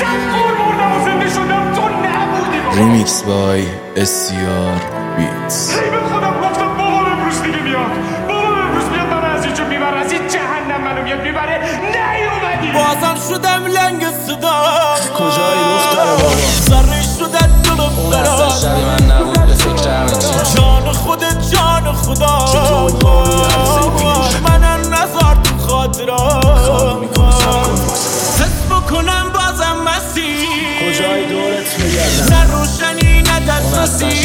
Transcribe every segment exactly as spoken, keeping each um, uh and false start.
ریمیکس بای اسیار بیتس. هی به خودم گفتم بابا امروز دیگه میاد، بابا امروز میاد من از اینجا میبره، از این جهنم منو میاد میبره. نیومدی بازم شدم لنگ صدا. کجایی دختر بابا؟ ذره شده دلم اون برات. اصلا شبی من نبود به فکر همه چی. جان خودت جان خدا. چطوری بارو یه عرضه پیش منم نزار تو خاطرات. حس بکنم بازم مسیر. کجایی دورت میگردم؟ نه روشنی نه دسترسی.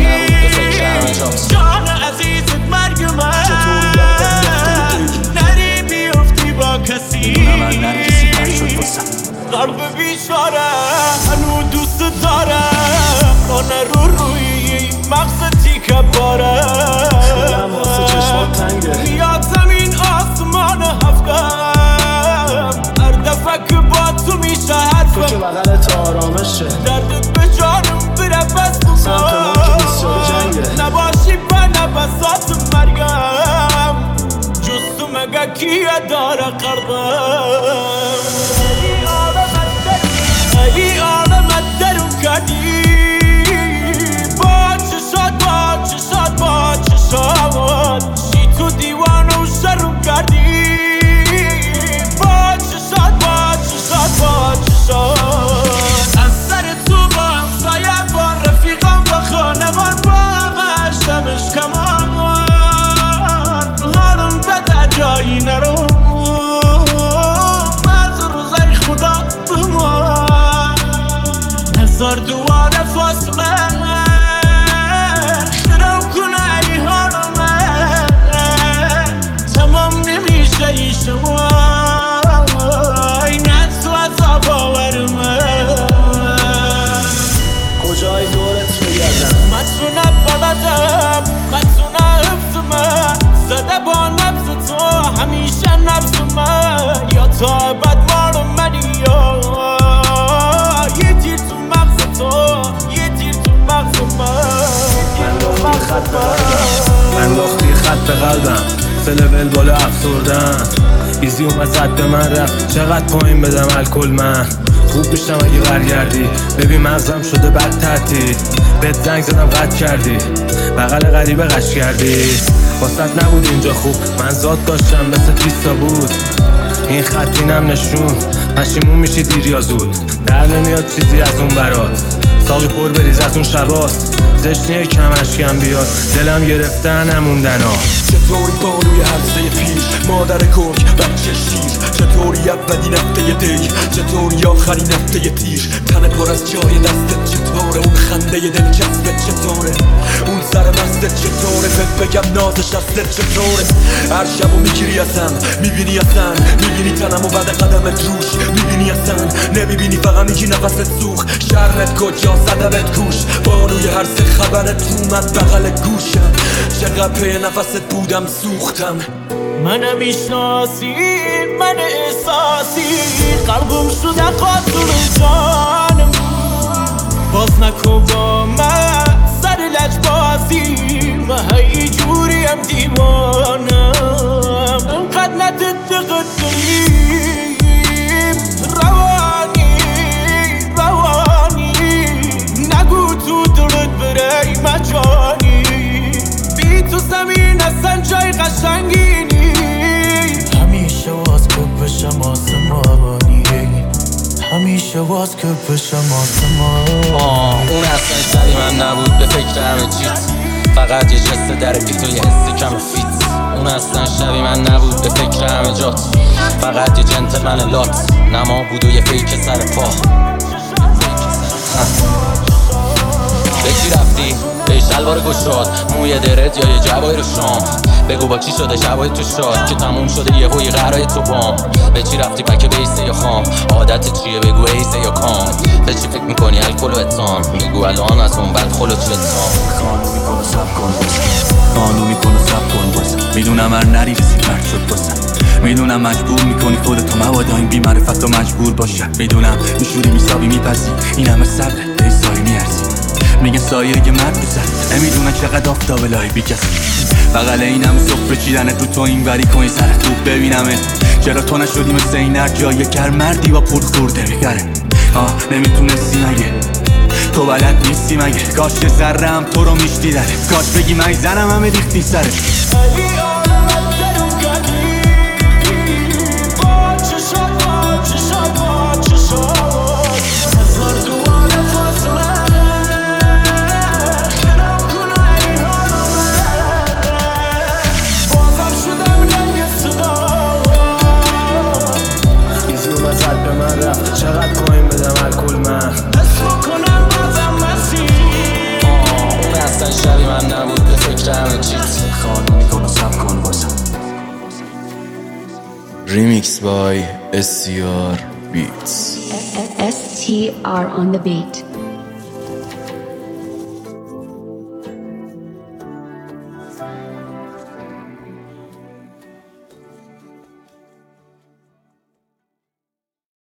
جان عزیزت مرگ من. نری بیفتی با کسی. من نریسی پر شد باسم. قلب بیچاره هنو دوست دارم. خانه رو روی مغز تیکه باره. دلم واسه چشمات تنگه. میاد زمین آسمان هفتم. هر دفعه که با تو میشه حرفم. تو که بغلت آرامشه. دردت به جانم بره بس بکن. سمت ما که بسیار جنگه. نباشی به نفسات مرگم. جز تو مگه کیه داره قلبم. ای عالمت درون کردی. با چشات با چشات با چشات. چی تو دیوانه و شروع کردی. با چشات با چشات با چشات. از سر تو با همسایه با رفیقم با خانمان با غشتمش کمان. حالم بده جایی نرو. بعض روزای خدا بمان. هزار دوار فاصله شروع کنه ای حال من. تمام نمیشه ای شما. این از تو عذاب آور من. کجایی دورت میگردم؟ متونه بلدم متونه حفظ من. زده با نبض تو همیشه نبض من. یا تا بد مال منی یا یه تیر تو مغز تو. یه تیر تو مغز من. من خط به قلبم. من داختی خط به قلبم. فلول بالا افسردن. ایزی اومد زد به من رفت. چقدر پایین بدم الکل من. خوب میشم اگه برگردی. ببین مغزم شده بد ترتیب. بهت زنگ زدم قطع کردی. بغل غریبه قش کردی. واسط نبود اینجا خوب. من ذات داشتم مثل پیستا بود. این خط اینم نشون. پشیمون میشی دیر یا زود. در نمیاد چیزی از اون برات. ساقی پر بریز از اون شباست. زشنیه کمش کم بیاد. دلم گرفته نموندن ها. چطوری باروی هرزه پیش مادر کرک بچه شیر. چطوری اولین هفته دی. چطوری آخرین هفته تیر. تن پر از جای دستت چطوره. اون خنده دلچسبت چطوره. اون سر مستت چطوره. بهت بگم نازش هستت چطوره. هر شبو میگیری اصلا میبینی اصلا. میبینی تنمو بعد قدمت روش. میبینی اصلا نمیبینی فقط میگی نفست سوخ. شرمت کجا زدمت کوش. بانوی هر سه خبرت اومد بغل گوشم. چقدر پی نفست بودم سوختم. منو میشناسی من احساسی. قلبم شده قاتل جانم. باز نکن با من سر لجبازی. من هی جوریم دیوانم. انقدر ندقت داریم. روانی روانی. نگو تو دلت بره مجانی. بی تو زمین اصلا جای قشنگی نی. همیشه واز که بشم آسمانی. همیشه واز که بشم آسمانی. اون اصلا شبی من نبود به فکر همه چیز. فقط یه جست در پیت و یه حسی کم فیت. اون اصلا شبی من نبود به فکر همه جات. فقط یه جنتلمن لات. نما بود و یه فیک سر پا. به چی رفتی؟ به شلوار گشاد. موی درت یا یه جوای رو شام. بگو با چی شده شبای تو شاد. که تموم شده یه هوی قرای تو بام. به چی رفتی پک بیسه یا خام. عادت چیه بگو ایسه یا کام. به چی فکر میکنی الکل و اتام. بگو الان از اون بعد خلو چتام. خانو میکنه سب کن بازم. خانو میکنه سب کن بازم. میدونم هر نری رسی مرد شد بازم. میدونم مجبور میکنی خودتو مبادا این بی معرفت و مجبور باشم. میدونم میشوری میسابی میپسی. این همه صبره به سایی میارزی. میگه سایه یه مرد بزن. نمیدونه چقدر آفتاب لای بی کسی. بغل این همه صفر چیدنت رو تو این وری کنی سرت خوب ببینمت. چرا تو نشدی مثل این هر جایی کر مردی با پول خورده میگره. آه نمیتونستی مگه تو بلد نیستی مگه کاش یه ذره هم تو رو میشنیدن کاش بگی من زنم همه ریختی سرش چقدر پایین بدم الکل من اصلا شبی من نبود به فکر همه چیز خانو میکنو سب کن بازم Remix by S T R Beats. S T R on the beat.